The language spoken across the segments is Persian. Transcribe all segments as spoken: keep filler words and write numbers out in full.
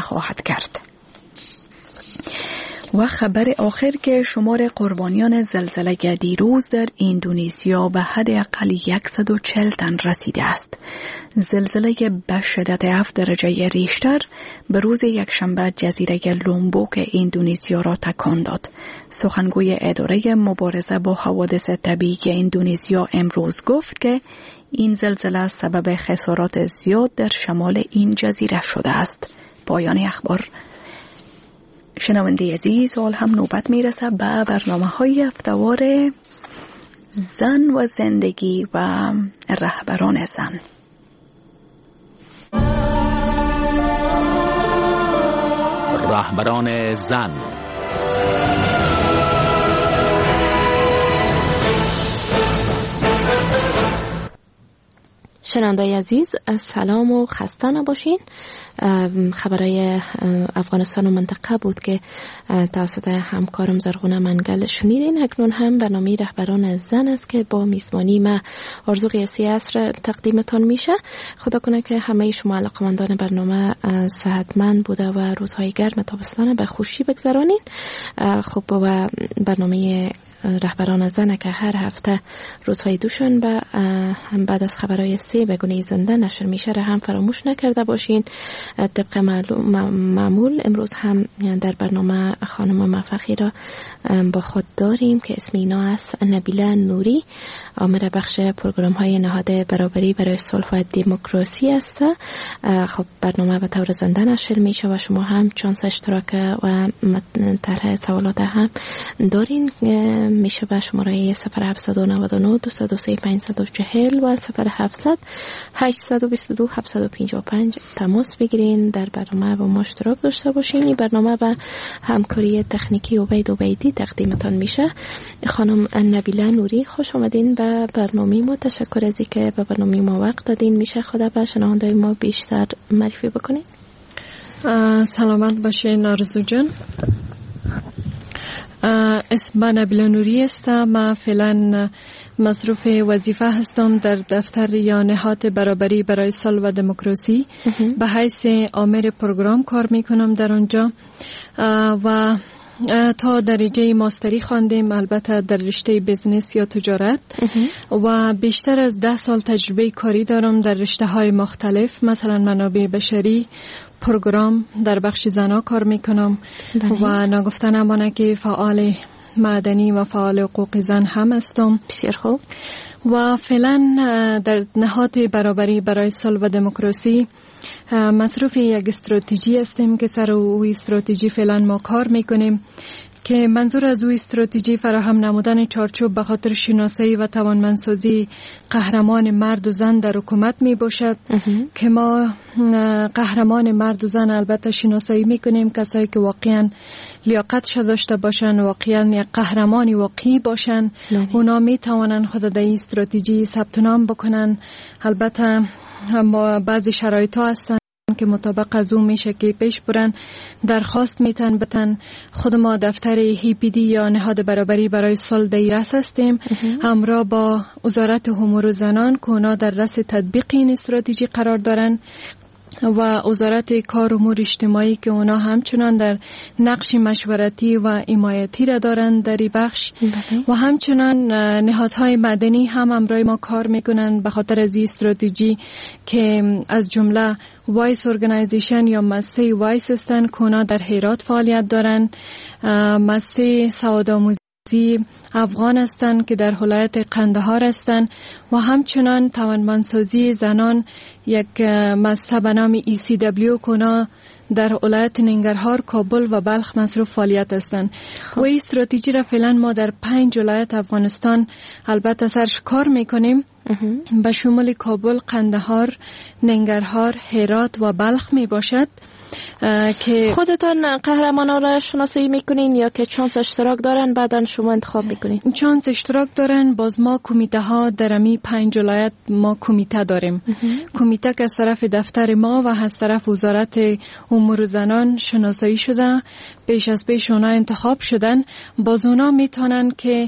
نخواهد کرد. و خبر آخر که شمار قربانیان زلزله دیروز در اندونزیا به حداقل صد و چهل تن رسیده است. زلزله به شدت هفت درجه ریشتر به روز یکشنبه جزیره لومبوک اندونزیا را تکان داد. سخنگوی اداره مبارزه با حوادث طبیعی اندونزیا امروز گفت که این زلزله سبب خسارات زیاد در شمال این جزیره شده است. پایان اخبار. شنونده عزیز، حال هم نوبت میرسه به برنامه های هفته‌وار زن و زندگی و رهبران زن. رهبران زن. شنونده‌های عزیز، سلام و خسته نباشین. خبرهای افغانستان و منطقه بود که توسط همکارم زرغونه منگل شنیدین. اکنون هم برنامه رهبران زن است که با میزبانی ما آرزو قیاسی عصر تقدیمتان میشه. خدا کنه که همه شما علاقه‌مندان برنامه صحتمند بوده و روزهای گرم تابستان به خوشی بگذرانین. خب و برنامه رهبران زن که هر هفته روزهای دوشنبه هم بعد از خبرهای سه به گونه زنده نشر میشه را هم فراموش نکرده باشین. طبق معمول امروز هم در برنامه خانم موفقی را با خود داریم که اسم اینا است نبیله نوری، عامل بخش پروگرام های نهاد برابری برای صلح و دموکراسی است. خب برنامه به طور زنده نشر میشه و شما هم چانس اشتراک و طرح سوالات هم دارین. میشه به شماره صفر هفت نه نه دو صفر سه پنج چهار صفر و صفر هفت هشت دو دو هفت پنج پنج تماس بگیرین، در برنامه با ما اشتراک داشته باشین. این برنامه به همکاری تکنیکی عبید عبیدی تقدیمتان میشه. خانم نبیله نوری، خوش آمدین به برنامه ما. تشکر از اینکه به برنامه ما وقت دادین. میشه خدا به شنونده ما بیشتر معرفی بکنین؟ سلامت باشین آرزو جان. اسم نبیله نوری است. من فعلا مصروف وظیفه هستم در دفتر یا نهاد برابری برای صلح و دموکراسی. به حیث عامل پروگرام کار میکنم در اونجا و تا درجه ماستری خواندیم، البته در رشته بیزنس یا تجارت و بیشتر از ده سال تجربه کاری دارم در رشته های مختلف، مثلا منابع بشری، پروگرام، در بخش زنا کار میکنم و نگفتن امانه که فعال مدنی و فعال حقوق زن هم هستم. بسیار خوب. و فعلا در نهاد برابری برای صلح و دموکراسی مصروف یک استراتژی هستیم که سر او استراتژی فعلا ما کار میکنیم که منظور از او استراتژی فراهم نمودن چارچوب به خاطر شناسایی و توانمندسازی قهرمان مرد و زن در حکومت می باشد که ما قهرمان مرد و زن البته شناسایی می کنیم کسایی که واقعا لیاقتش داشته باشن، واقعا یک قهرمانی واقعی باشن. اونا می توانن خود در این استراتژی ثبت نام بکنن. البته ما بعضی شرایط ها هستن که مطابق از اون میشه که پیش برن، درخواست میتن بتن. خود ما دفتر هی پی دی یا نهاد برابری برای صلح دیرس هستیم همراه با وزارت امور زنان که اونا در رأس تطبیق این استراتژی قرار دارن و وزارت کار و امور اجتماعی که اونا همچنان در نقش مشورتی و حمایتی را دارند در این بخش و همچنان نهادهای مدنی هم همراه ما کار میکنن به خاطر از این استراتژی که از جمله وایس ارگنایزیشن یا مسته وایس هستند که اونا در هرات فعالیت دارند، مسته سوادآموزی افغان هستند که در ولایت قندهار هستند و همچنان توانمندسازی زنان یک مسته به نام ای سی دبلیو که اونا در ولایت ننگرهار، کابل و بلخ مصروف فعالیت هستند. و این استراتژی را فعلا ما در پنج ولایت افغانستان البته سرش کار میکنیم به شمول کابل، قندهار، ننگرهار، هرات و بلخ می باشد. که خودتان قهرمانا را شناسایی میکنین یا که چانس اشتراک دارن بعدن شما انتخاب میکنین؟ چانس اشتراک دارن. باز ما کمیته ها در امی پنج ولایت ما کمیته داریم. کمیته که از طرف دفتر ما و از طرف وزارت امور زنان شناسایی شده، پیش از پیش اونا انتخاب شدن. باز اونا میتونن که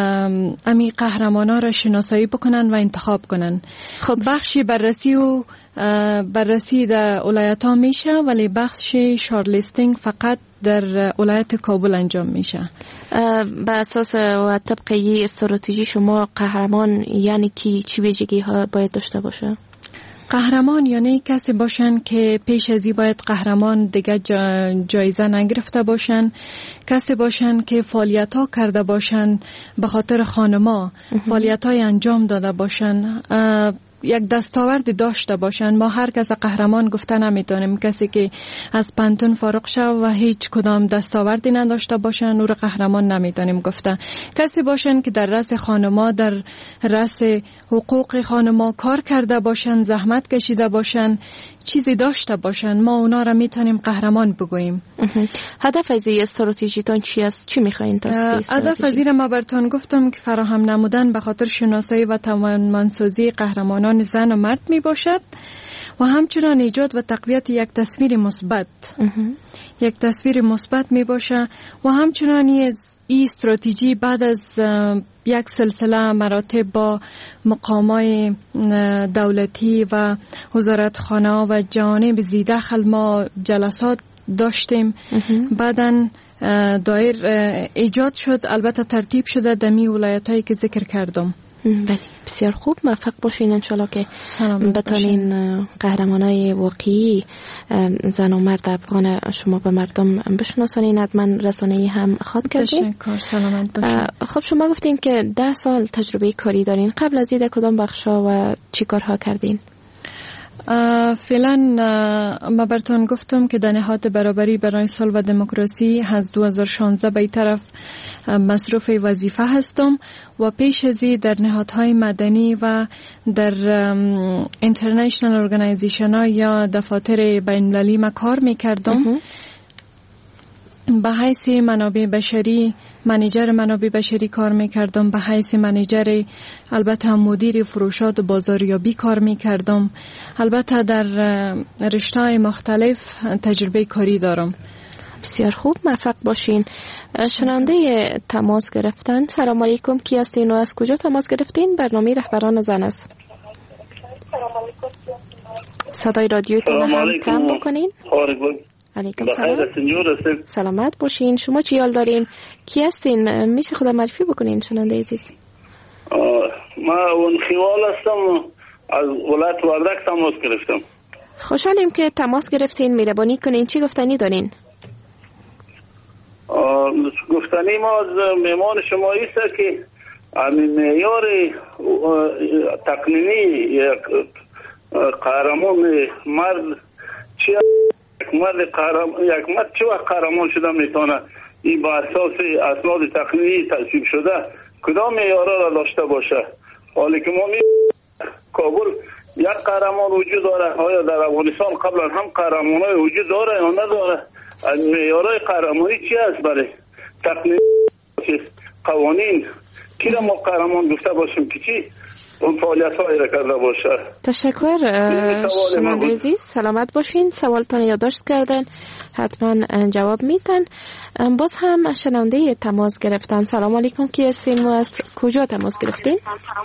امی قهرمانا را شناسایی بکنن و انتخاب کنن. خب بخشی بررسی و بررسی در ولایت ها میشه، ولی بخش شارلیستینگ فقط در ولایت کابل انجام میشه. به اساس و طبق استراتژی شما قهرمان یعنی کی، چی ویژگی ها باید داشته باشه؟ قهرمان یعنی کسی باشن که پیش ازی باید قهرمان دیگه جا جایزه نگرفته باشن، کسی باشن که فعالیت ها کرده باشن به خاطر خانما، فعالیت های انجام داده باشن، یک دستاورد داشته باشن. ما هر کس قهرمان گفته نمیتونیم. کسی که از پانتون فارغ شد و هیچ کدام دستاوردی نداشته باشن او را قهرمان نمیتونیم گفته. کسی باشن که در رأس خانما، در رأس حقوق خانما کار کرده باشن، زحمت کشیده باشن، چیزی داشته باشن، ما اونا را میتونیم قهرمان بگوییم. هدف از این استراتژیتون چی است؟ چی میخواین تا هدف از این ما براتون گفتم که فراهم نمودن به خاطر شناسایی و توانمندسازی قهرمانان زن و مرد می باشد و همچنان ایجاد و تقویت یک تصویر مثبت یک تصویر مثبت می باشه و همچنان این استراتژی بعد از یک سلسله مراتب با مقامای دولتی و وزارتخانه و جانب ذی‌دخل ما جلسات داشتیم. بعداً دایر ایجاد شد، البته ترتیب شده دمی ولایت هایی که ذکر کردم. بله، بسیار خوب. موفق باشین انشالله که بتانین قهرمانای واقعی زن و مرد افغان شما به مردم بشناسانین. حتما رسانه‌ای هم خواد کردین. تشکر، سلامت باشین. خب شما گفتین که ده سال تجربه کاری دارین. قبل از این کدام بخشا و چی کارها کردین؟ فعلا ما براتون گفتم که در نهاد برابری برای صلح و دموکراسی از دو هزار و شانزده به این طرف مصروف وظیفه هستم و پیش ازی در نهادهای مدنی و در اینترنشنال ارگانایزیشن ها یا دفاتر بین المللی ما کار میکردم. به حیث منابع بشری، منیجر منابع بشری کار میکردم. به حیث منیجر البته هم مدیر فروشات و بازاریابی کار میکردم. البته در رشته‌های مختلف تجربه کاری دارم. بسیار خوب، موفق باشین. شنونده تماس گرفتن، سلام علیکم، کی هستین و از کجا تماس گرفتین؟ برنامه رهبران زن است. صدای رادیوتون هم کم بکنین. علیکم سلام. سلامت باشین. شما چی حال دارین؟ کی هستین؟ میشه خودم معرفی بکنین شنونده عزیز؟ ما اون خیوال هستم، از ولایت وردک تماس گرفتم. خوشحالیم که تماس گرفتین. مهربانی کنین چی گفتنی دارین؟ گفتنی ما از مهمان شما ایست که همین معیار تقنینی یک قهرمان مرد چی یک مرد قهرمان یک مرد چه وقت قهرمان شده میتونه این با اساس اسناد تقنینی تصویب شده کدام معیارها را داشته باشه؟ حالی که ما می کابل یک قهرمان وجود داره، آیا در افغانستان قبلا هم قهرمانای وجود داره یا نداره؟ معیارهای قهرمانی چی است برای تقنین قوانین کی را ما قهرمان گفته باشیم که چی اون فعالیت هایی را کرده باشه؟ تشکر شنونده عزیز، سلامت باشین. سوالتان یادداشت کردن، حتما جواب میدن. باز هم شنونده تماس گرفتن. سلام علیکم، کی هستین و از کجا تماس گرفتین؟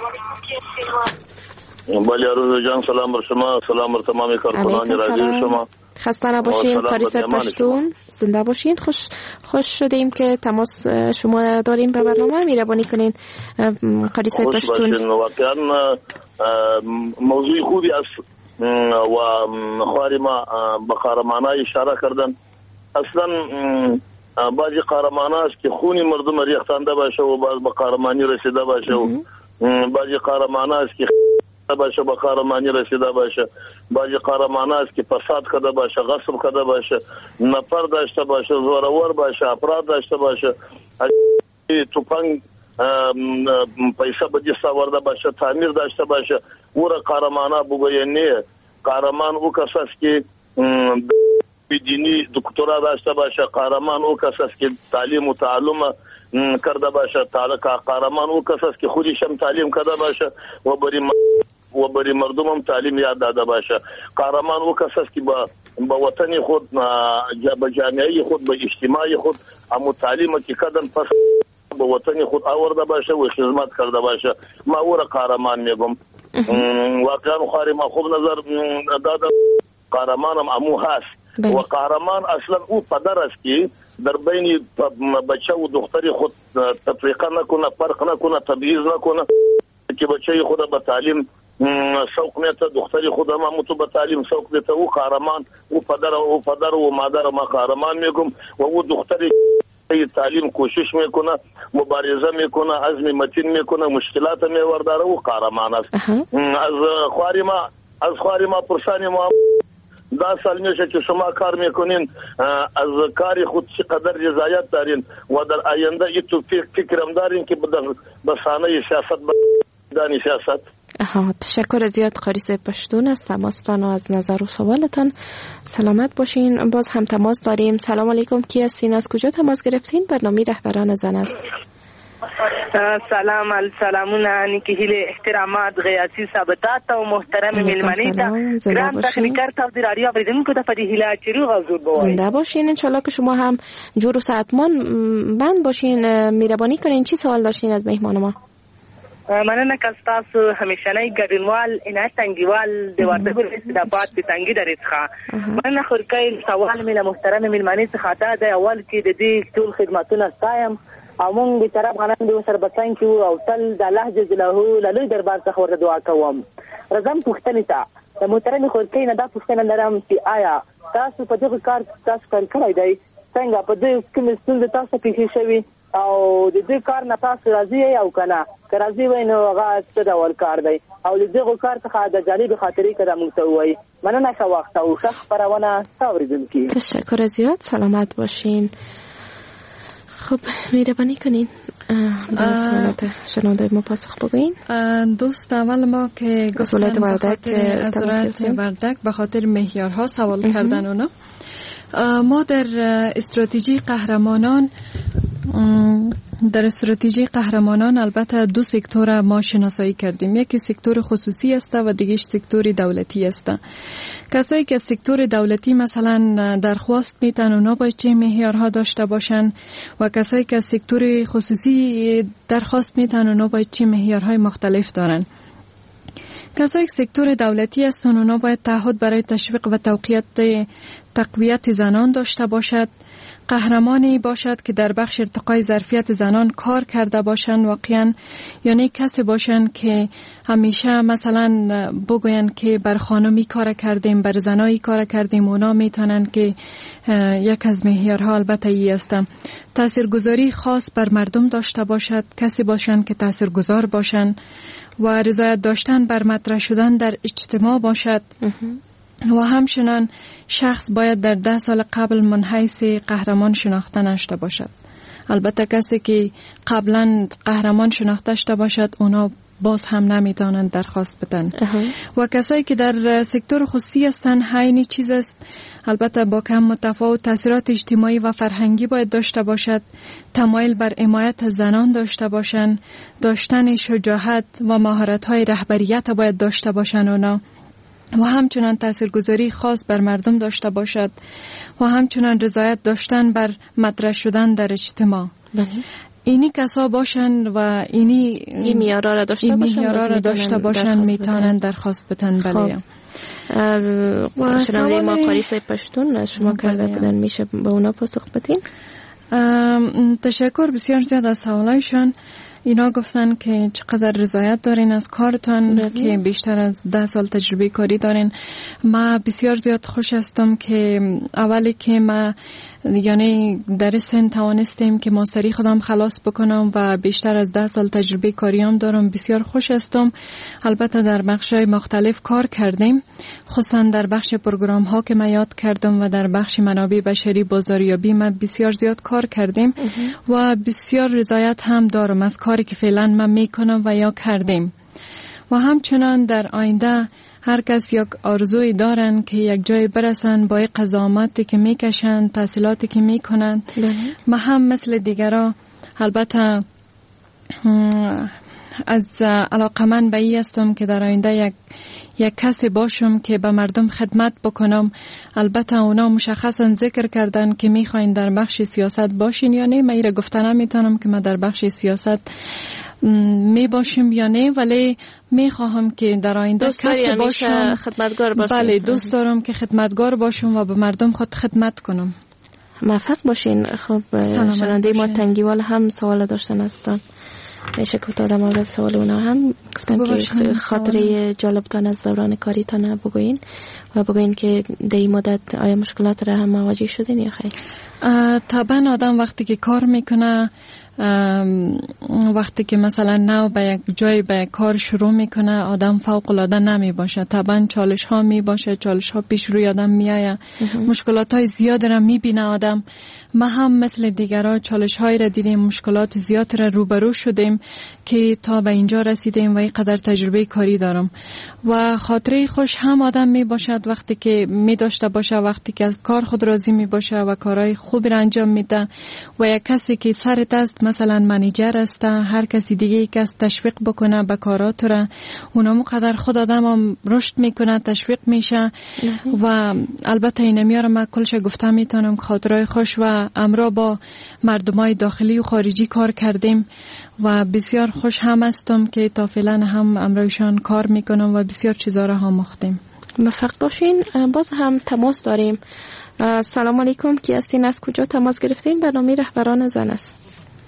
بله روز جان، سلام بر شما، سلام بر تمامی کارکنان رادیو شما. خسته نباشین. قاریس پشتون زنده باشین. خوش خوش شدیم که تماس شما داریم به برنامه. مهربانی کنین قاریس پشتون. واقعا موضوع خوبی است و خواری ما به قهرمانای اشاره کردن. اصلا بعضی قهرمانا است که خون مردم ریختنده باشه و باز به قهرمانی رسیده باشه و بعضی قهرمانا است که باشه به قهرمانی رسیده باشه، بعضی قهرمانا است که فساد کرده باشه، غصب کرده باشه، نفر داشته باشه، زورور باشه، افراد داشته باشه، توپنگ پیسه به دست آورده باشه، تعمیر داشته باشه، او را قهرمانا بگوینی. قهرمان او کس است که دینی دکترا داشته باشه، قهرمان او کس است که تعلیم و تعلم کرده باشه، قهرمان او کس است که خودش هم تعلیم کرده باشه و بری و بری مردم هم تعلیم یاد داده باشه. قهرمان او کس است که با با وطن خود، با جامعه خود، با اجتماع خود هم تعلیم که کردن پس به وطن خود آورده باشه و خدمت کرده باشه. ما او را قهرمان میگم. واقعا خواهر ما خوب نظر داده قهرمان هم امو هست و قهرمان اصلا او پدر است که در بین بچه و دختری خود تفریقه نکنه، فرق نکنه، تبعیض نکنه که بچه خود به تعلیم سوق میته، دختری خود هم همونطور به تعلیم سوق میته. او قهرمان، او پدر او پدر و مادر ما قهرمان میگم و او دختری تعلیم کوشش میکنه، مبارزه میکنه، عزم متین میکنه، مشکلات میورداره، او قهرمان است. از خواری ما از خواری ما پرسانی ما دا سال میشه که شما کار میکنین، از کاری خود چقدر رضایت دارین و در آینده ای تو فکرم دارین که در بسانه سیاست دانی سیاست. ها تشکر زیاد قاری صاحب پشتون از تماستان و از نظر و سوالتان. سلامت باشین. باز هم تماس داریم. سلام علیکم، کی هستین؟ از کجا تماس گرفتین؟ برنامه رهبران زن است. سلام السلامون نیکی هیل احترامات غیاسی ثابتات و محترم میلمانی تا گرام تکنیکر تا در رادیو اوریدون کو تا فدی هیلا چرو حضور بوای. زنده باشین. ان شاء الله که شما هم جور و ساعتمان بند باشین. مهربانی کنین چی سوال داشتین از مهمان ما؟ مننه که تاسو همیشنی ګډونوال عنایت تنګیوال د ورته استدافات په تنګی درې ښه مننه خورکای سوال مې له محترم میلمانی څخه تا د اول کې د دې ټول خدماتونه ستایم او مونږ به طرف غنم د سر بچان کې او تل د الله جل جلاله له لوی دربار څخه ورته دعا کوم. رضام پوښتنه تا د محترم خورکای نه دا پوښتنه لرم چې آیا تاسو په دغه کار تاسو کار کړی دی؟ څنګه په دې کوم ستونزې تاسو پیښې شوي او د دې کار نه تاسو راضي او کنه که راضي وای نو هغه څه ډول کار دی او د دغه کار څخه د جالب خاطرې کده موږ ته وایي. مننه ښه وخت او ښه خپرونه اوریدونکي. تشکر زیاد. سلامت باشین. خب مهربانی کنین به سوالات شنونده ما پاسخ بگوین. دوست اول ما که گفتن به خاطر ازرات وردک به خاطر معیارها سوال کردن اونا، ما در استراتژی قهرمانان در استراتژی قهرمانان البته دو سکتور ما شناسایی کردیم. یکی سکتور خصوصی است و دیگهش سکتور دولتی است. کسایی که سکتور دولتی مثلا درخواست میتن اونا باید چه معیارها داشته باشن و کسایی که سکتور خصوصی درخواست میتن اونا باید چه معیارهای مختلف دارن. کسایی که سکتور دولتی هستن اونا باید تعهد برای تشویق و توقیت تقویت زنان داشته باشد. قهرمانی باشد که در بخش ارتقای ظرفیت زنان کار کرده باشند واقعا، یعنی کسی باشند که همیشه مثلا بگوین که بر خانمی کار کردیم، بر زنایی کار کردیم. اونا میتونن که یک از معیارها البته ای است. تاثیرگذاری خاص بر مردم داشته باشد، کسی باشند که تاثیرگذار باشند و رضایت داشتن بر مطرح شدن در اجتماع باشد. و همچنان شخص باید در ده سال قبل من حیث قهرمان شناخته نشده باشد. البته کسی که قبلا قهرمان شناخته شده باشد اونا باز هم نمیتونند درخواست بدن. و کسایی که در سکتور خصوصی هستند همین چیز است، البته با کم متفاوت. تاثیرات اجتماعی و فرهنگی باید داشته باشد، تمایل بر حمایت زنان داشته باشند، داشتن شجاعت و مهارت‌های رهبریت باید داشته باشند اونا و همچنان تاثیرگذاری خاص بر مردم داشته باشد و همچنان رضایت داشتن بر مطرح شدن در اجتماع. بله. اینی کسا باشن و اینی این میارا را داشته باشن, میارا را داشته باشن میتونن درخواست بدن. بله. و شنونده ما قاری صاحب پشتون از شما کرده بودن، میشه به اونا پاسخ بدین؟ تشکر بسیار زیاد از سوالایشان. اینا گفتن که چقدر رضایت دارین از کارتان که بیشتر از ده سال تجربه کاری دارین. ما بسیار زیاد خوش هستم که اولی که ما یعنی در سن توانستیم که ماستری خودم خلاص بکنم و بیشتر از ده سال تجربه کاریم دارم. بسیار خوش هستم. البته در بخش‌های مختلف کار کردیم، خصوصا در بخش پروگرام ها که من یاد کردم و در بخش منابع بشری بازاریابی من بسیار زیاد کار کردیم و بسیار رضایت هم دارم از کاری که فعلا من میکنم و یا کردیم. و همچنان در آینده هر کس یک آرزوی دارن که یک جای برسن با یک قضاوتی که میکشن، تحصیلاتی که میکنن. ما هم مثل دیگران البته از علاقمند به این هستم که در آینده یک یک کسی باشم که به مردم خدمت بکنم. البته اونا مشخصا ذکر کردن که میخواین در بخش سیاست باشین یا نه. من ایره گفتن نمیتونم که من در بخش سیاست می باشیم یا نه، ولی می خواهم که در آینده کسی باشم خدمتگار باشم. بله دوست دارم که خدمتگار باشم و به مردم خود خدمت کنم. موفق باشین. خب شنونده ما تنگیوال هم سوال داشتن هستن، میشه که تا در مورد سوال اونا هم گفتم که خاطره جالبتان از دوران کاریتان بگوین و بگوین که در این مدت آیا مشکلات را هم مواجه شدین یا خیر؟ طبعا آدم وقتی که کار میکنه، وقتی که مثلا نو به یک جای به کار شروع میکنه، آدم فوق العاده نمی باشه. طبعا چالش ها می باشه، چالش ها پیش روی آدم میآید، مشکلات های زیاد را میبینه آدم. ما هم مثل دیگران چالش های را دیدیم، مشکلات زیاد را روبرو شدیم که تا به اینجا رسیدیم و اینقدر تجربه کاری دارم. و خاطره خوش هم آدم می باشد وقتی که می داشته باشه، وقتی که از کار خود راضی می باشه و کارهای خوبی را انجام میده و یک کسی که سر دست مثلا منیجر است، هر کسی دیگه که از تشویق بکنه به کارات را، اونم قدر خود آدم هم رشد میکنه، تشویق میشه. و البته این میارم من کلش گفته میتونم خاطره خوش و امرا با مردمای داخلی و خارجی کار کردیم و بسیار خوش هم هستم که تا فعلا هم امرایشان کار میکنم و بسیار چیزا را هم مختیم. موفق باشین. باز هم تماس داریم. سلام علیکم، کی هستین؟ از کجا تماس گرفتین؟ برنامه رهبران زن است.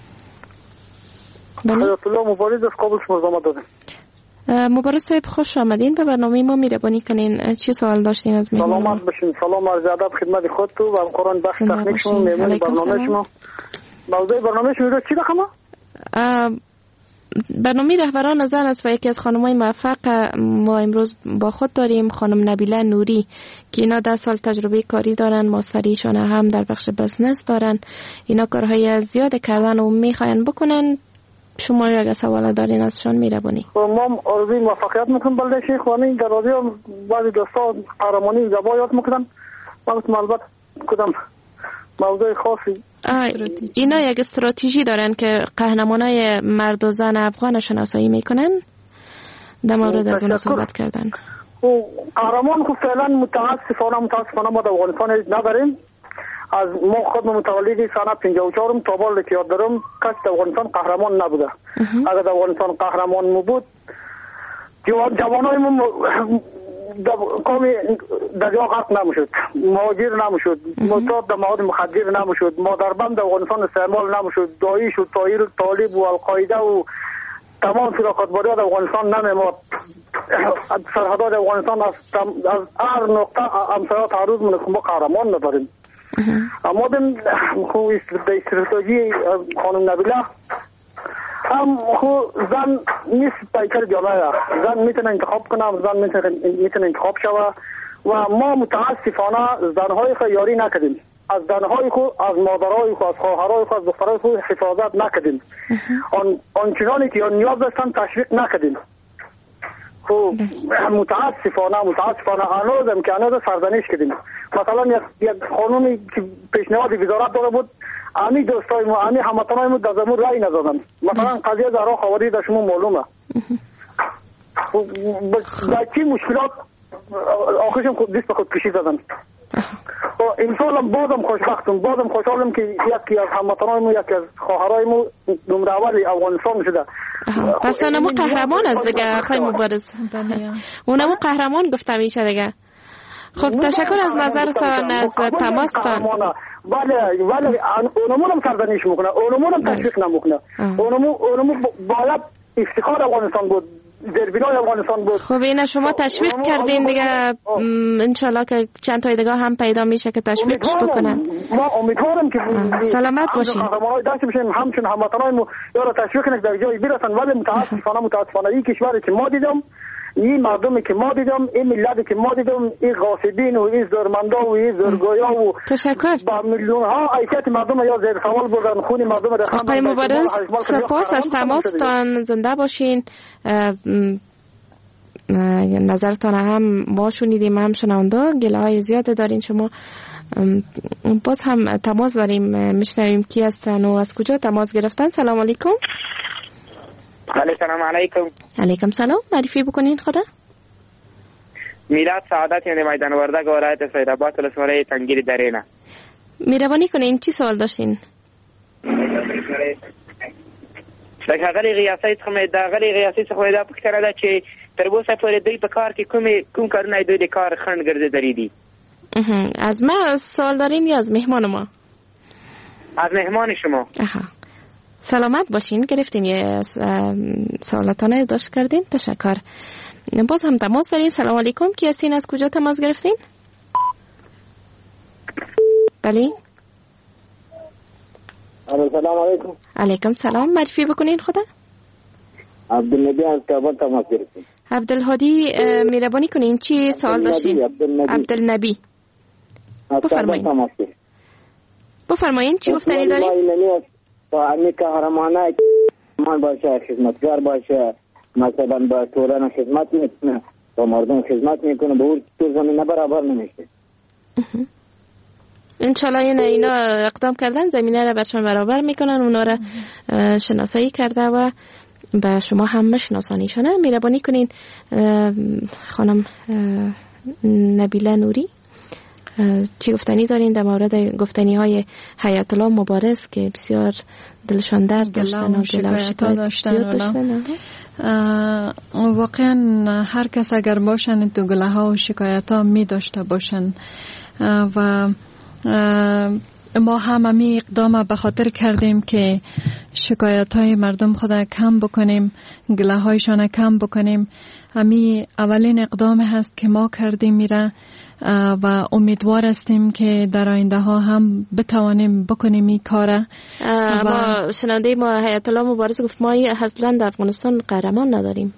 حضرت الله مبارز از کابل شما زحمت دادیم. مبارز صاحب خوش آمدین به برنامه ما. میربانی کنین چی سوال داشتین از مهمون؟ سلامت باشین. سلام عرض ادب خدمت خودتون و قرآن بخش تکنیک شما، مهمون برنامه شما. موضوع برنامه شما چی رقمه؟ برنامه رهبران زن است و یکی از خانم‌های موفق ما امروز با خود داریم خانم نبیله نوری که اینا ده سال تجربه کاری دارن، ماستریشان هم در بخش بزنس دارن. اینا کارهای زیاد کردن و میخواین بکنن. شما اگه سوال دارین ازشان میربونی. ما آرزوی موفقیت میکنم بلده شیخ وانی در رادیو بعضی دوستا قهرمانی زبا یاد میکنن. من گفتم البته کدام موضوع خاصی. اینا یک استراتژی دارن که قهرمانای مرد و زن افغان شناسایی میکنن. در مورد از اون صحبت کردن. او قهرمان خب فعلا متاسفانه متاسفانه ما در افغانستان نداریم. از ما خود متولدی سال پنجاه و چهار تا بالا که یاد دارم کسی در افغانستان قهرمان نبوده. اگر در افغانستان قهرمان می بود جوانای ما قوم دریا غرق نمیشد، مهاجر نمیشد، معتاد در مواد مخدر نمیشد، مادربند در افغانستان استعمال نمیشد، داعش و طالب و القاعده و تمام فراقتباری در افغانستان نمیماد. سرحدات افغانستان از از هر نقطه همسایه تعرض میکنه که ما قهرمان نداریم. اما دم خو استراتژی خانم نبیله هم خو زن نیست پیکر جامعه، زن میتونه انتخاب کنه، زن میتونه میتونه انتخاب شوه و ما متاسفانه زنهای خو یاری نکردیم، از زنهای خو، از مادرای خو، از خواهرای خو، از دخترای خو حفاظت نکردیم. آن آنچنانی که نیاز داشتن تشویق نکردیم. خب متاسفانه متاسفانه هنوزم که هنوز سرزنش کردیم. مثلا یک یک خانومی که پیشنهاد وزارت داده بود، امی دوستای ما، امی هموطنای ما در زمون رای ندادن. مثلا قضیه زهرا خواری در شما معلومه. با چی مشکلات آخرشم دست به خودکشی زدن. امسال بازم خوشبختم، بازم خوشحالم که یکی از هموطنای ما، یکی از خواهرای ما نمره اول افغانستان شده. پس اونمو قهرمان است دیگه خواهی مبارز. اونمو قهرمان گفته میشه دیگه. خب تشکر از نظرتان، از تماستان. بله بله اونمو هم سرزنش میکنه، اونمو هم تشویق نمیکنه. اونمو اونمو باید افتخار افغانستان بود، زیربنای افغانستان بود. خب اینا شما تشویق کردین دیگه، انشالله که چند تای دیگه هم پیدا میشه که تشویقش بکنن. ما امیدوارم که سلامت باشین. داشته باشیم همچون هموطنایمون یارو تشویق کنه در جای برسن. ولی متاسفانه متاسفانه این کشوری که ما دیدم، این مردمی که ما دیدم، این ملتی که ما دیدم، این غاصبین و این زورمندا و این زورگویا و تشکر با میلیون ها حیثیت مردم یا زیر سوال بردن، خون مردم را آقای مبارز سپاس از تماستان، زنده باشین. نظرتان هم ما شنیدیم، هم شنونده گله های زیاده دارین شما. باز هم تماس داریم، میشنویم کی هستن و از کجا تماس گرفتن. سلام علیکم. سلام علیکم. علیکم سلام. معرفی بکنین خدا. میلاد سعادت یعنی میدان وردگ ولایت سیدآباد ولسوالی تنگیر درینه. مهربانی کنین چی سوال داشتین؟ لکه غلی غیاسی څخه د غلی غیاسی څخه دا پوښتنه ده چې تر اوسه پورې دوی په کار کې کوم کوم کارونه دوی د کار خنډ ګرځېدلي دي؟ از ما سوال دارین یا از مهمان ما؟ از مهمان شما. آها. سلامت باشین. گرفتیم یه سوالاتانه داشت کردیم. تشکر. باز هم تماس داریم. سلام علیکم. کی هستین؟ از کجا تماس گرفتین؟ بله. سلام علیکم. علیکم سلام. معرفی بکنین خدا. عبدالنبی از کابل تماس گرفتیم. عبدالهادی مهربانی کنین چی سوال داشتین؟ عبدالنبی. بفرمایید. بفرمایید چی گفتنی دارید؟ با امی قهرمانای مان باشه، خدمتگار باشه، مثلا با توران خدمت میکنه، با مردم خدمت میکنه، به اون تو زمینه برابر نمیشه. انشالله اینا, اینا اقدام کردن زمینه را برشان برابر میکنن، اونا را شناسایی کرده و به شما هم مشناسانیشانه. مهربانی کنین خانم نبیله نوری چی گفتنی دارین در مورد گفتنی های حیات الله مبارز که بسیار دلشان درد داشتن و گله و شکایت داشتن؟ واقعا هر کس اگر باشن تو گله ها و شکایت ها می داشته باشن و ما هم امی اقدام به خاطر کردیم که شکایت های مردم خود کم بکنیم، گله هایشان کم بکنیم. امی اولین اقدام هست که ما کردیم میره و امیدوار هستیم که در آینده ها هم بتوانیم بکنیم این کاره. ما شنونده ما حیات الله مبارز گفت ما اصلا در افغانستان قهرمان نداریم.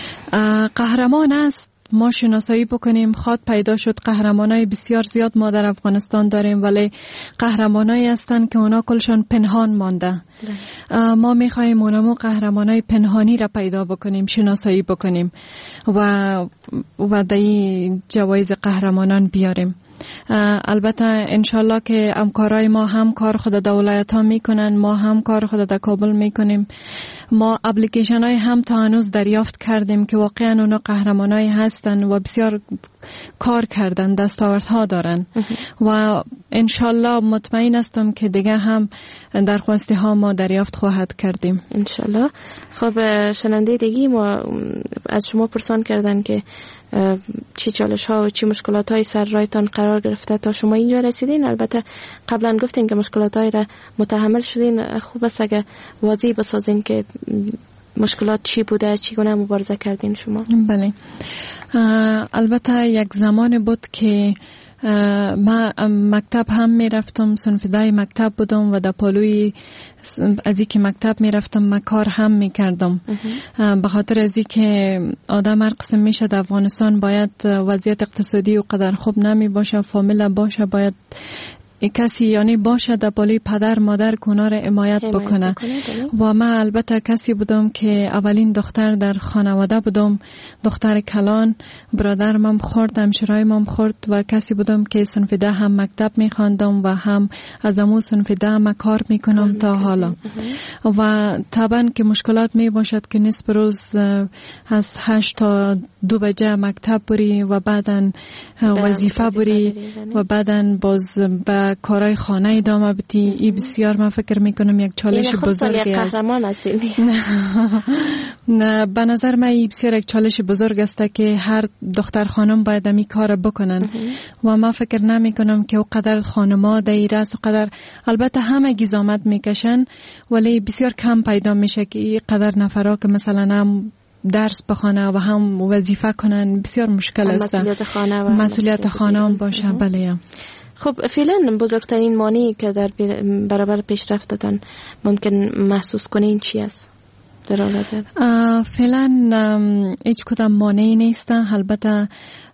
قهرمان است، ما شناسایی بکنیم. خواد پیدا شد قهرمانای بسیار زیاد ما در افغانستان داریم، ولی قهرمانایی هستن که اونا کلشان پنهان مانده. ما میخواییم اونمو قهرمانای پنهانی را پیدا بکنیم، شناسایی بکنیم و و دای جوایز قهرمانان بیاریم. البته انشالله که همکارای ما هم کار خود در ولایت ها میکنن، ما هم کار خود در کابل میکنیم. ما اپلیکیشن های هم تا هنوز دریافت کردیم که واقعا اونا قهرمان های هستن و بسیار کار کردن، دستاوردها دارن و انشالله مطمئن هستم که دیگه هم درخواستی ها ما دریافت خواهد کردیم انشالله. خب شنونده دیگی ما از شما پرسان کردن که چی چالش ها و چی مشکلات های سر رایتان قرار گرفته تا شما اینجا رسیدین. البته قبلا گفتین که مشکلات های را متحمل شدین، خوب است اگه واضح بسازین که مشکلات چی بوده، چی گونه مبارزه کردین شما. بله، البته یک زمان بود که ما مکتب هم می رفتم، صنفدای مکتب بودم و در پالوی از اینکه مکتب می رفتم ما کار هم می کردم. به خاطر از اینکه آدم هر قسم میشه در افغانستان باید وضعیت اقتصادی و قدر خوب نمی باشه، فامیل باشه، باید کسی یعنی باشه در بالای پدر مادر کنار حمایت بکنه. و من البته کسی بودم که اولین دختر در خانواده بودم، دختر کلان. برادرم هم خورد، همشرایم هم خورد و کسی بودم که صنف ده هم مکتب میخواندم و هم از امو صنف ده هم کار میکنم تا حالا. و طبعا که مشکلات می باشد که نصف روز از هشت تا دو بجه مکتب بری و بعدن وظیفه بری و بعدن باز به کارهای خانه ادامه بدی. این بسیار من فکر میکنم یک چالش بزرگی است. قهرمان هستین. نه، به نظر من این بسیار یک چالش بزرگ است که هر دختر خانم باید می کار بکنن و من فکر نمی کنم که اونقدر خانما دایره است، اونقدر البته همه گیزامت میکشن ولی بسیار کم پیدا میشه که این قدر نفرا که مثلا هم درس بخونه و هم وظیفه کنن. بسیار مشکل است. مسئولیت خانه و مسئولیت خانه هم باشه. بله. خب فعلا بزرگترین مانعی که در برابر پیشرفتتان ممکن محسوس کنین چی است؟ در حال فعلا هیچ کدام مانعی نیست. البته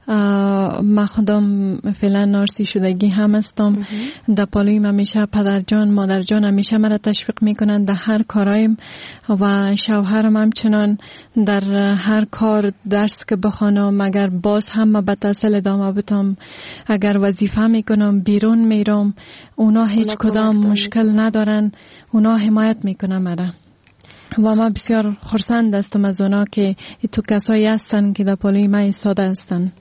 ما خودم فعلا نارسی شدگی هم هستم. در پالوی من میشه پدر جان مادر جان همیشه مرا تشویق میکنن در هر کارایم و شوهرم همچنان در هر کار درس که بخوانم اگر باز هم به تحصیل ادامه بدم، اگر وظیفه میکنم بیرون میرم، اونا هیچ کدام مشکل ندارن، اونا حمایت میکنن مرا و ما بسیار خرسند هستم از اونا که تو کسایی هستن که در پالوی ما ایستاده هستن.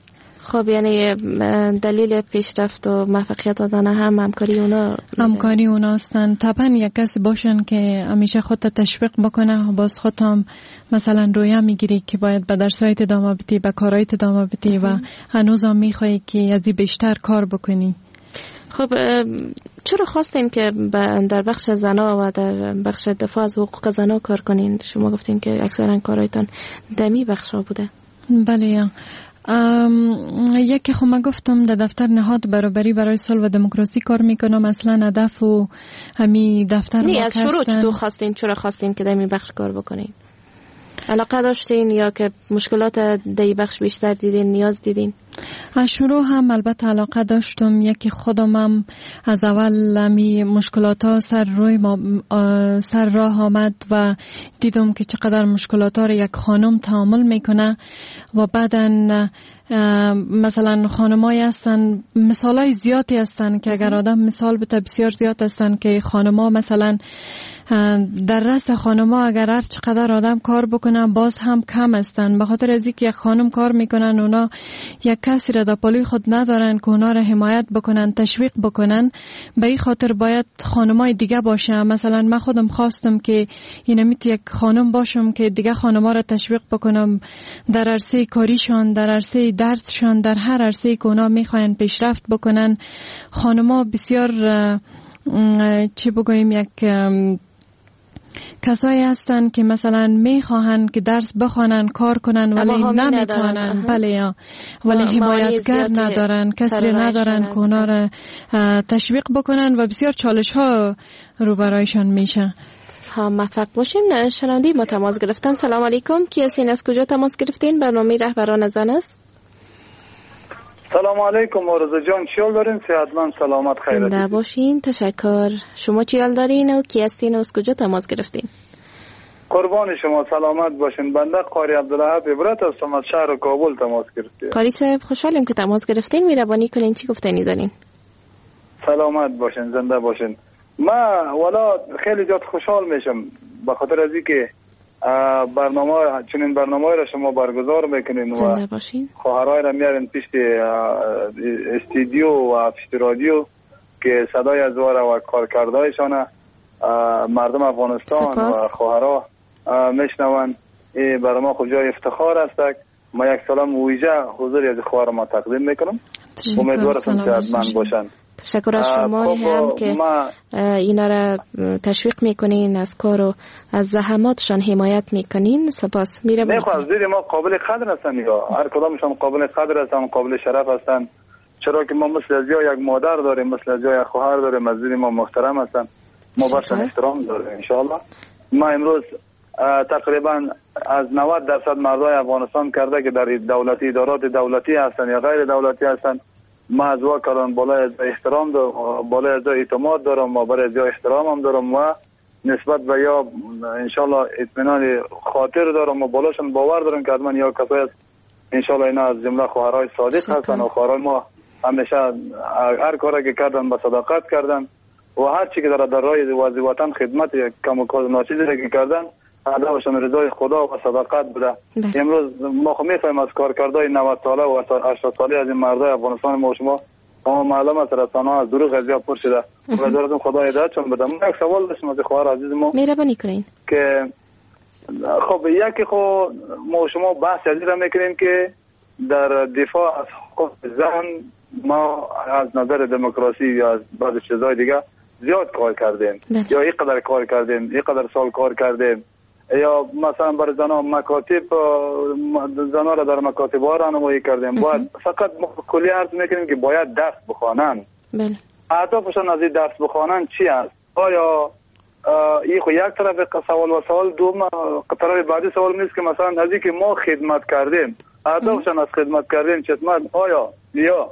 خب یعنی دلیل پیشرفت و موفقیت دادن هم همکاری اونا همکاری اونا هستن. طبعا یک کسی باشن که همیشه خود تشویق بکنه و باز خود هم مثلا رویا میگیری که باید به درسایت ادامه بدی، به کارایت ادامه بدی و هنوز هم میخوایی که از این بیشتر کار بکنی. خب چرا خواستین که در بخش زنا و در بخش دفاع از حقوق زنا کار کنین؟ شما گفتین که اکثرا کارایتان دمی بخشا بوده. بله، یکی خب من گفتم در دفتر نهاد برابری برای صلح و دموکراسی کار میکنم. اصلا هدف و همین دفتر نه از شروع چطور خواستین چرا خواستین که در این بخش کار بکنین؟ علاقه داشتین یا که مشکلات در بخش بیشتر دیدین، نیاز دیدین؟ از شروع هم البته علاقه داشتم. یکی خودم هم از اول همی مشکلات ها سر روی ما سر راه آمد و دیدم که چقدر مشکلات ها رو یک خانم تحمل میکنه و بعداً مثلا خانمایی هستن، مثالای زیادی هستن که اگر آدم مثال بده بسیار زیاد هستن که خانما مثلا در رأس خانما اگر هر چقدر آدم کار بکنن باز هم کم هستن. به خاطر از اینکه یک خانم کار میکنن اونا یک کسی را در پالوی خود ندارن که اونا را حمایت بکنن، تشویق بکنن. به این خاطر باید خانمای دیگه باشه. مثلا من خودم خواستم که اینمی یک خانم باشم که دیگه خانما را تشویق بکنم در عرصه کاریشان، در عرصه درسشان، در هر عرصه که اونا میخواین پیشرفت بکنن. خانما بسیار چی بگویم یک کسایی هستن که مثلا میخواهن که درس بخوانن، کار کنن ولی نمیتونن. بله یا ولی حمایتگر ندارن، کسی ندارن که اونا را تشویق بکنن و بسیار چالش ها روبرایشان میشه. ها موفق باشین. شنوندی ما تماس گرفتن. سلام علیکم، کی هستین؟ از کجا تماس گرفتین؟ برنامه رهبران زن است. سلام علیکم آرزو جان، چی حال دارین؟ صحتمند سلامت خیرت زنده باشین. تشکر. شما چی حال دارین و کی هستین و از کجا تماس گرفتین؟ قربان شما، سلامت باشین. بنده قاری عبدالوهاب عبرت هستم، از شهر کابل تماس گرفتیم. قاری صاحب خوشحالیم که تماس گرفتین. مهربانی کنین چی گفتنی دارین؟ سلامت باشین، زنده باشین. ما والا خیلی زیاد خوشحال میشم به خاطر از اینکه برنامه چنین برنامه را شما برگزار میکنین و خواهرای را میارین پیش استودیو و پیش رادیو که صدای از واره و کارکردایشان مردم افغانستان سپاس. و خواهرها میشنون. این برنامه خود جای افتخار است. ما یک سلام ویژه حضور از خواهر ما تقدیم میکنم. امیدوارم صحتمند باشند. تشکر از شما هم که اینا را تشویق میکنین، از کار و از زحماتشان حمایت میکنین. سپاس. میره نه خب زیر ما قابل قدر هستن، یا هر کدامشان قابل قدر هستن، قابل شرف هستن. چرا که ما مثل از یک مادر داریم، مثل از یک خواهر داریم، از زیر ما محترم هستن. ما برشان احترام داریم ان شاء الله. ما امروز تقریبا از نود درصد مردای افغانستان کرده که در دولتی ادارات دولتی هستن یا غیر دولتی هستن. ما از واقعا بالای احترام دارم، بالای از اعتماد دارم، ما برای از احترام هم دارم و نسبت به یا انشالله اطمینان خاطر دارم و بالاشون باور دارم که حتما یا کسایی است انشالله اینا از جمله خواهرای صادق هستن و خواهرای ما همیشه هر کاری که کردن به صداقت کردن و هر چی که در در راه وطن خدمت کم و کاز ناچیزی که کردن هدفشون رضای خدا و صداقت بوده. امروز ما خو میفهمیم از کارکردهای نود ساله و هشتاد ساله از این مردای افغانستان ما شما اما معلوم است رسانه‌ها از دروغ از پر شده. امیدوارم خدا هدایتشون بده. من یک سوال داشتم از خواهر عزیز ما مهربانی کنین که خب یکی خو ما شما بحث از این میکنیم که در دفاع از حقوق زن ما از نظر دموکراسی یا از بعض چیزهای دیگه زیاد کار کردیم یا اینقدر کار کردیم، اینقدر سال کار کردیم، یا مثلا بر زنها مکاتب زنها را در مکاتب ها راهنمایی کردیم. باید فقط کلی عرض میکنیم که باید درس بخوانن. بله. اهدافشان از این درس بخوانن چی است؟ آیا این خو یک طرف سوال و سوال دوم طرف بعدی سوال نیست که مثلا از اینکه ما خدمت کردیم اهدافشان از خدمت کردیم چطور آیا یا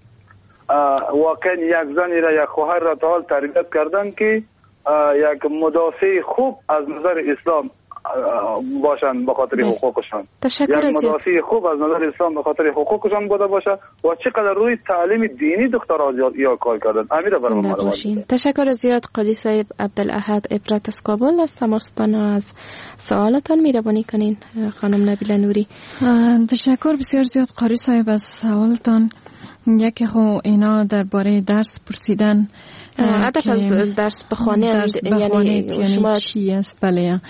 واقعا یک زنی را یک خواهر را تا حال تربیت کردن که یک مدافع خوب از نظر اسلام باشن به خاطر حقوقشان. تشکر یک مدافع خوب از نظر اسلام به خاطر حقوقشان بوده باشه و چقدر روی تعلیم دینی دخترها یا کار کردن. امیر برام معلومات. تشکر زیاد قاضی صاحب عبدالاحد عبرت از کابل. از تماستان از سوالتان مهربانی کنین خانم نبیله نوری. تشکر بسیار زیاد قاری صاحب از سوالتان. یکی خو اینا درباره درس پرسیدن، هدف از درس بخوانید یعنی, یعنی شما چی است؟ بله،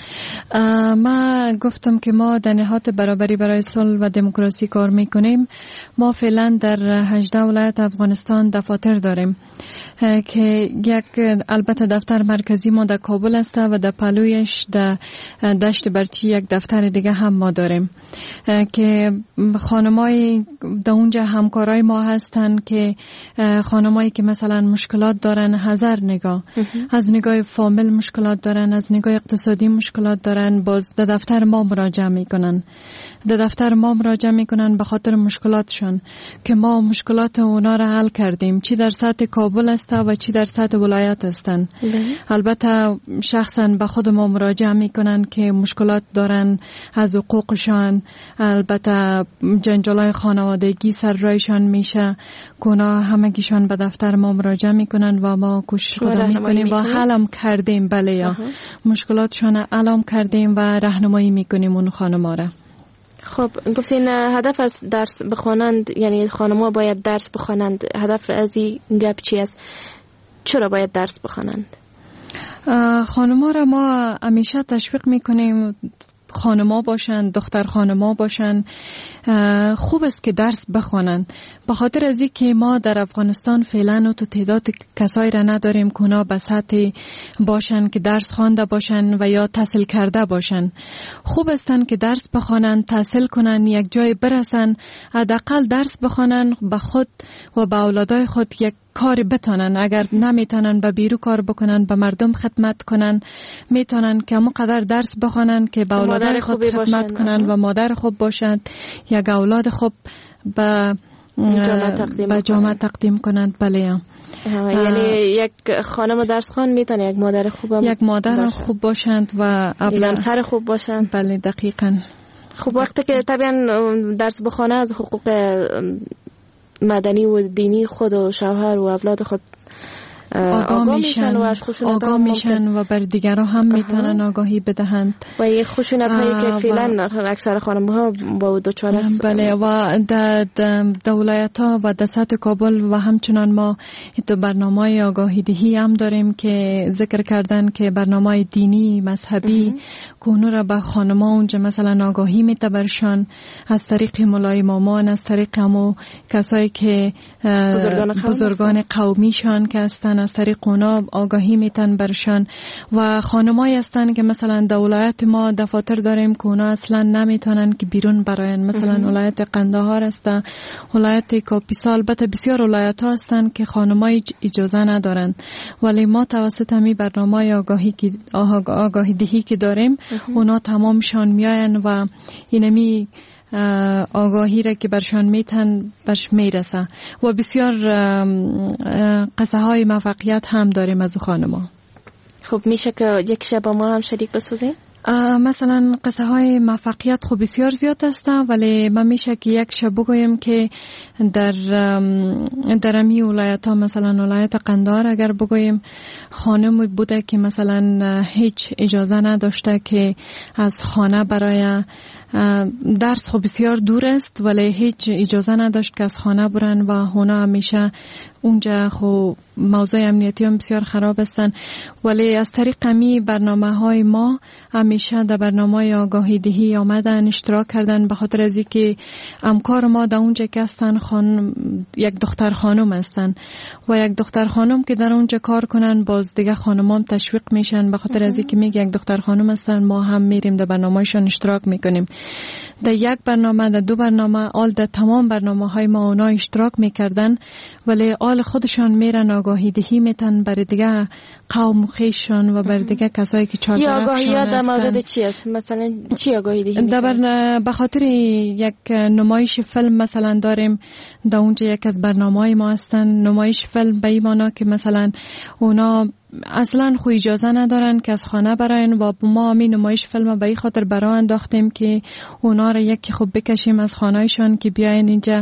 ما گفتم که ما در نهاد برابری برای صلح و دموکراسی کار میکنیم. ما فعلا در هجده ولایت افغانستان دفاتر داریم که یک البته دفتر مرکزی ما در کابل است و در پلویش در دشت برچی یک دفتر دیگه هم ما داریم که خانمای در اونجا همکارای ما هستن که خانمایی که مثلا مشکلات دارن هزار نگاه از نگاه فامیل مشکلات دارن، از نگاه اقتصادی مشکلات دارن، باز در دفتر ما مراجعه میکنن در دفتر ما مراجعه میکنن به خاطر مشکلاتشون که ما مشکلات اونا را حل کردیم، چی در سطح کابل است و چی در سطح ولایت هستن. البته شخصا به خود ما مراجعه میکنن که مشکلات دارن از حقوقشان، البته جنجالای خانوادگی سر رایشان میشه کونا همگیشان به دفتر ما مراجعه میکنن و ما کوشش خود میکنیم و حلم کردیم. بله یا مشکلاتشان علم کردیم و راهنمایی میکنیم اون خانما را. خب گفتین هدف از درس بخوانند یعنی خانم‌ها باید درس بخوانند، هدف از این گپ چی است؟ چرا باید درس بخوانند؟ خانم‌ها را ما همیشه تشویق میکنیم خانم‌ها باشن، دختر خانم‌ها باشن، خوب است که درس بخوانند، به خاطر از اینکه ما در افغانستان فعلا تو تعداد کسایی را نداریم که اونا به سطح باشن که درس خوانده باشن و یا تحصیل کرده باشن. خوب استن که درس بخوانند، تحصیل کنن، یک جای برسن، حداقل درس بخوانند، به خود و به اولادای خود یک کار بتونن. اگر نمیتونن به بیرو کار بکنن، به مردم خدمت کنن، میتونن که مقدر درس بخوانن که به اولادای خود خدمت کنن و مادر خوب باشند، یک اولاد خوب به به جامعه تقدیم کنند. بله، یعنی یک خانم درس خوان میتونه یک مادر خوب یک مادر باشند. خوب باشند و همسر خوب باشند. بله دقیقاً. خب وقتی که طبعا درس بخونه از حقوق مدنی و دینی خود و شوهر و اولاد خود آگاه میشن و آگاه میشن و بر دیگران هم میتونن آگاهی بدهند و این خشونت هایی که فعلا اکثر خانم ها با دوچار است. بله، و در ولایت ها و در سطح کابل و همچنان ما تو برنامه آگاهی دهی هم داریم که ذکر کردن که برنامه دینی مذهبی کونو را به خانم ها اونجا مثلا آگاهی میتبرشان از طریق مولای مامان، از طریق همو کسایی که بزرگان, بزرگان قومیشان که هستن، از طریق اونا آگاهی میتن برشان. و خانمایی هستن که مثلا در ولایت ما دفاتر داریم که اونا اصلا نمیتونن که بیرون براین، مثلا ولایت قندهار هستن، ولایت کاپیسا، البته بسیار ولایت ها هستن که خانمای اجازه ندارن، ولی ما توسط همی برنامه آگاهی آگاهی دهی که داریم اونا تمامشان میاین و اینمی آگاهی را که برشان میتن برش میرسه و بسیار قصه های موفقیت هم داریم از خانما. خب میشه که یک شب با ما هم شریک بسازیم؟ مثلا قصه های موفقیت خب بسیار زیاد هستن، ولی من میشه که یک شب بگویم که در در امی ولایت ها، مثلا ولایت قندهار اگر بگویم خانم بوده که مثلا هیچ اجازه نداشته که از خانه برای درس خب بسیار دور است، ولی هیچ اجازه نداشت که از خانه برن و اونا همیشه اونجا خب موضوع امنیتی هم بسیار خراب هستن. ولی از طریق امی برنامه های ما همیشه در برنامه آگاهی دهی آمدن اشتراک کردن، به خاطر از اینکه همکار ما در اونجا که هستن خانم یک دختر خانم هستن و یک دختر خانم که در اونجا کار کنن باز دیگه خانمان تشویق میشن، به خاطر از اینکه میگه یک دختر خانم هستن ما هم میریم در برنامه‌شون اشتراک میکنیم. در یک برنامه، در دو برنامه، آل در تمام برنامه های ما اونا اشتراک میکردن، ولی آل خودشان میرن آگاهی دهی میتن برای دیگه قوم خیششان و برای دیگه کسایی که چهار طرفشان هستن. یا آگاهی در مورد چی است؟ مثلا چی آگاهی دهی میکنن؟ به خاطر یک نمایش فیلم مثلا داریم، در اونجا یک از برنامه های ما هستن نمایش فیلم، به این معنا که مثلا اونا اصلا خو اجازه ندارن که از خانه براین و ما می نمایش فیلم به این خاطر برای انداختیم که اونا را یکی خوب بکشیم از خانهایشان که بیاین اینجا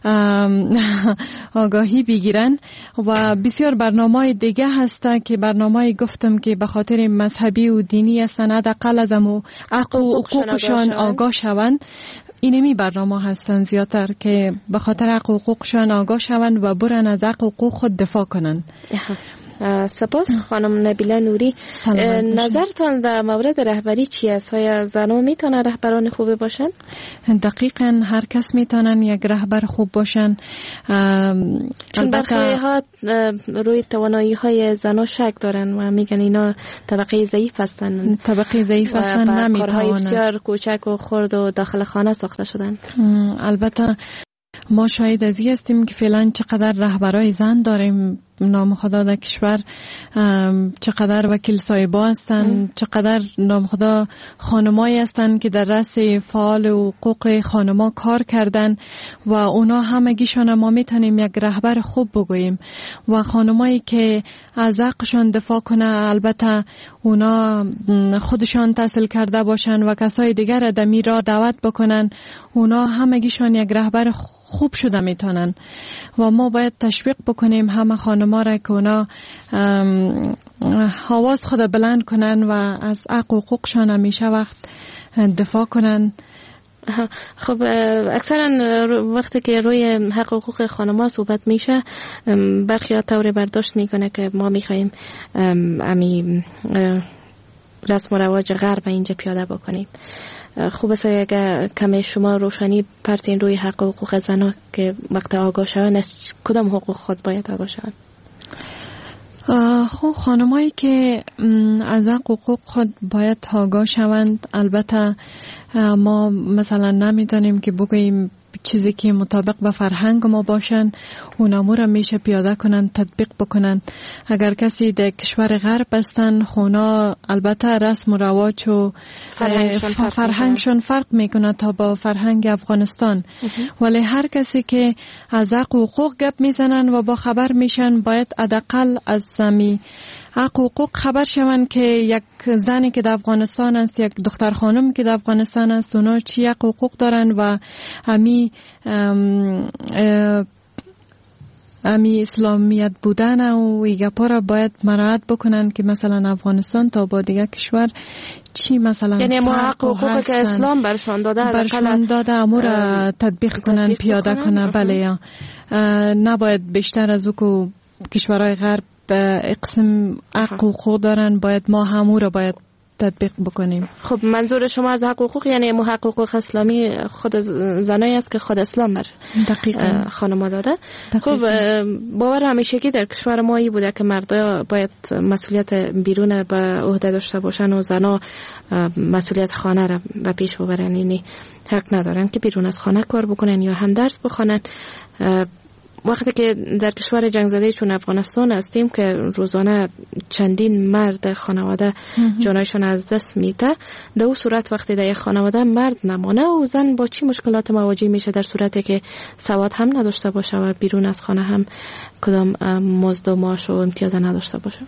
آگاهی بگیرن. و بسیار برنامه دیگه هسته که برنامه گفتم که به خاطر مذهبی و دینی هستن، حداقل از امو حقوقشان آگاه شوند. اینمی برنامه هستن زیادتر که به خاطر حقوقشان آگاه شوند و برن از حقوق خود دفاع کنن. سپاس خانم نبیله نوری. نظرتان در مورد رهبری چی است؟ آیا زنان میتونن رهبران خوبی باشن؟ دقیقاً هر کس میتونن یک رهبر خوب باشن، چون برخی ها روی توانایی های زنان شک دارن و میگن اینا طبقه ضعیف هستن، طبقه ضعیف هستن، نمیتونن، کارهای بسیار کوچک و خرد و داخل خانه ساخته شدن. البته ما شاید از این هستیم که فعلا چقدر رهبرای زن داریم نام خدا در کشور، چقدر وکیل صاحبا هستن، چقدر نام خدا خانمایی هستن که در رأس فعال حقوق خانما کار کردن و اونا همگیشان ما میتونیم یک رهبر خوب بگوییم. و خانمایی که از حقشان دفاع کنه، البته اونا خودشان تحصیل کرده باشن و کسای دیگر در میرا دعوت بکنن، اونا همگیشان یک رهبر خوب شده میتونن. و ما باید تشویق بکنیم همه خانما را که اونا حواس خود بلند کنن و از حق و حقوقشان همیشه وقت دفاع کنن. خب اکثرا وقتی که روی حق و حقوق خانما صحبت میشه، برخی ها طوری برداشت میکنه که ما میخواییم امی رسم و رواج غرب اینجا پیاده بکنیم. خوب است اگر کمی شما روشنی پرتین روی حق و حقوق زنها که وقت آگاه شوند از کدام حقوق خود باید آگاه شوند؟ خب خانمایی که از حق و حقوق خود باید آگاه شوند، البته ما مثلا نمیدانیم که بگوییم چیزی که مطابق به فرهنگ ما باشن اونا را میشه پیاده کنن، تطبیق بکنن. اگر کسی در کشور غرب هستن خونا البته رسم و رواج و فرهنگشون, فرهنگشون فرق میکنه تا با فرهنگ افغانستان. ولی هر کسی که از حق و حقوق گپ میزنن و با خبر میشن باید حداقل از زمین حق و حقوق خبر شوند که یک زنی که در افغانستان است، یک دختر خانم که در افغانستان است، اونا چی حق و حقوق دارن و همی همی اسلامیت بودن و ایگپا را باید مراعات بکنن که مثلا افغانستان تا با دیگه کشور چی مثلا یعنی ما حق و حقوق که اسلام برشان داده برشان داده امور تطبیق کنن، پیاده کنن. بله، نباید بیشتر از او که کشورهای غرب اقسم حق و حقوق دارن، باید ما همو را باید تطبیق بکنیم. خب منظور شما از حق و حقوق یعنی مو حق و حقوق اسلامی خود زنایی است که خود اسلام بر خانم داده. خب باور همیشگی در کشور ما ای بوده که مردا باید مسئولیت بیرون به عهده داشته باشن و زنا مسئولیت خانه را به پیش ببرن، یعنی حق ندارن که بیرون از خانه کار بکنن یا هم درس بخونن. وقتی که در کشور جنگ زده چون افغانستان هستیم که روزانه چندین مرد خانواده جانایشان از دست میده، در اون صورت وقتی در یک خانواده مرد نمانه و زن با چی مشکلات مواجه میشه در صورتی که سواد هم نداشته باشه و بیرون از خانه هم کدام مزد و معاش و امتیاز نداشته باشه؟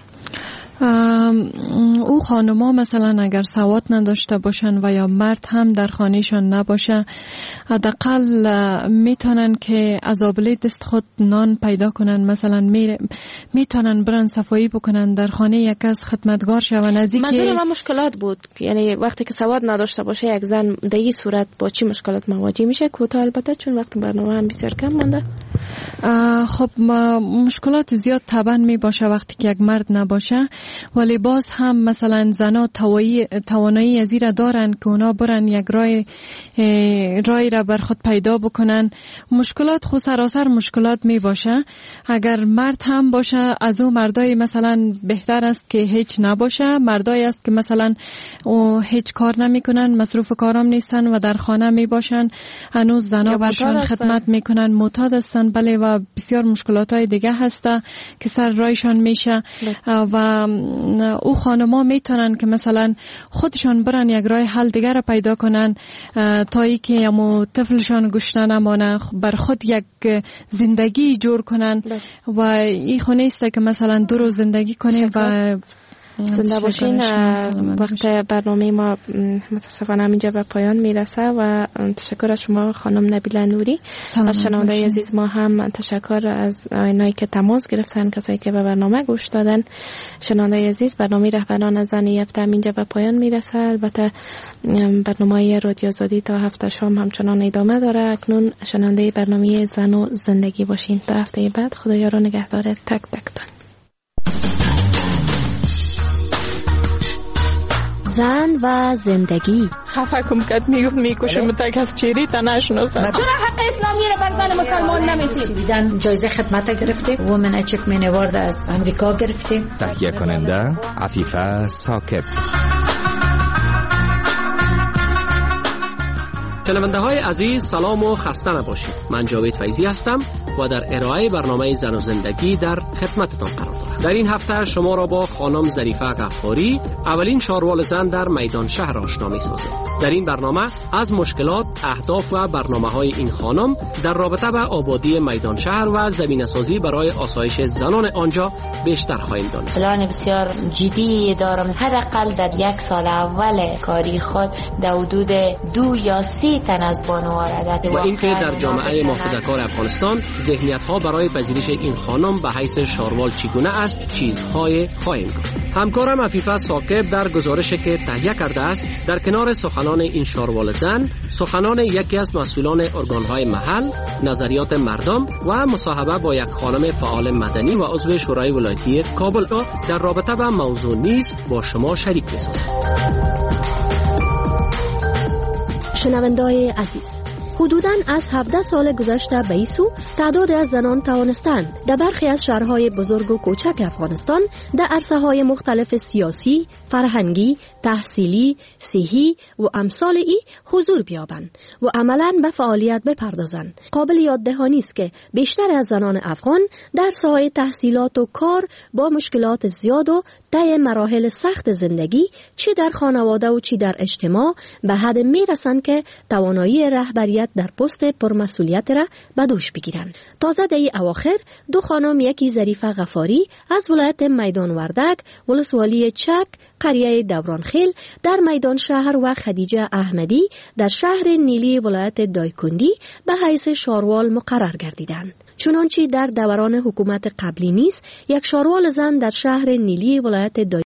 او خانوما مثلا اگر سواد نداشته باشن و یا مرد هم در خانهشان نباشه، حداقل میتونن که از آبله دست خود نان پیدا کنن. مثلا می میتونن برن صفایی بکنن در خانه یک از خدمتگار شون. از اینکه منظور من مشکلات بود، یعنی وقتی که سواد نداشته باشه یک زن در این صورت با چی مشکلات مواجه میشه؟ کوتاه البته چون وقت برنامه هم بسیار کم مونده. خب مشکلات زیاد طبعا می باشه وقتی که یک مرد نباشه، ولی باز هم مثلا زنا توانایی از این دارن که اونا برن یک رای رای را بر خود پیدا بکنن. مشکلات خود سراسر مشکلات می باشه. اگر مرد هم باشه از اون مردای مثلا بهتر است که هیچ نباشه. مردای است که مثلا او هیچ کار نمی کنن، مصروف کارام نیستن و در خانه می باشن، هنوز زنا برشان خدمت می کنن، معتاد هستن میکنن. بله و بسیار مشکلات های دیگه هسته که سر رایشان میشه و او خانما میتونن که مثلا خودشان برن یک راه حل دیگر را پیدا کنن تا ای که امو طفلشان گشنه نمانه، بر خود یک زندگی جور کنن و این خونه است که مثلا دو روز زندگی کنه و زنده باشین. وقت برنامه ما متاسفانه اینجا به پایان میرسه و تشکر از شما خانم نبیله نوری. از شنونده عزیز ما هم تشکر از اینایی که تماس گرفتن، کسایی که به برنامه گوش دادن. شنونده عزیز، برنامه رهبران از زن یفته اینجا به پایان میرسه. البته برنامه رادیو آزادی تا هفته شام همچنان ادامه داره. اکنون شنونده برنامه زن و زندگی باشین. تا هفته بعد خدایا رو نگهدار تک تکتان. زن و زندگی. خفه کم کد میگفت میکشم تک از چیری تا نشناسم. چرا حق اسلامی رو بر زن مسلمان نمیدید؟ جایزه خدمت گرفته، وومن اچیومنت اوارد از امریکا گرفته. تهیه کننده عفیفه ثاقب. شنونده های عزیز، سلام و خسته نباشید. من جاوید فیضی هستم و در ارائه برنامه زن و زندگی در خدمتتان قرار دارم. در این هفته شما را با خانم ظریفه غفاری، اولین شاروال زن در میدان شهر آشنا می‌سازیم. در این برنامه از مشکلات، اهداف و برنامه‌های این خانم در رابطه با آبادی میدان شهر و زمینه‌سازی برای آسایش زنان آنجا بیشتر خواهیم دانست. پلان بسیار جدی دارم. حداقل در یک سال اول کاری خود در حدود دو یا سه تن از بانوان و اینکه در جامعه محافظه‌کار افغانستان ذهنیت‌ها برای پذیرش این خانم به حیث شاروال چگونه است، چیزهای خواهیم گفت. همکارم عفیفه ثاقب در گزارشی که تهیه کرده است، در کنار سخنان این شاروال زن، سخنان یکی از مسئولان ارگان‌های محل، نظریات مردم و مصاحبه با یک خانم فعال مدنی و عضو شورای ولایتی کابل را در رابطه با موضوع نیز با شما شریک می‌سازم. شنونده‌های عزیز، حدوداً از هفده سال گذشته به این سو تعداد از زنان توانستند در برخی از شهرهای بزرگ و کوچک افغانستان در عرصه‌های مختلف سیاسی، فرهنگی، تحصیلی، صحی و امثال ای حضور بیابند و عملاً به فعالیت بپردازند. قابل یاد دهانی است که بیشتر از زنان افغان در ساحه تحصیلات و کار با مشکلات زیاد و طی مراحل سخت زندگی، چی در خانواده و چی در اجتماع، به حد میرسند که توانایی رهبریت در پست پرمسئولیت را به دوش بگیرند. تازه در این اواخر دو خانم، یکی ظریفه غفاری از ولایت میدان وردک ولسوالی چک قریه دورانخیل در میدان شهر و خدیجه احمدی در شهر نیلی ولایت دایکندی به حیث شاروال مقرر گردیدند. چنانچه در دوران حکومت قبلی نیز یک شاروال زن در شهر نیلی ولایت دایکندی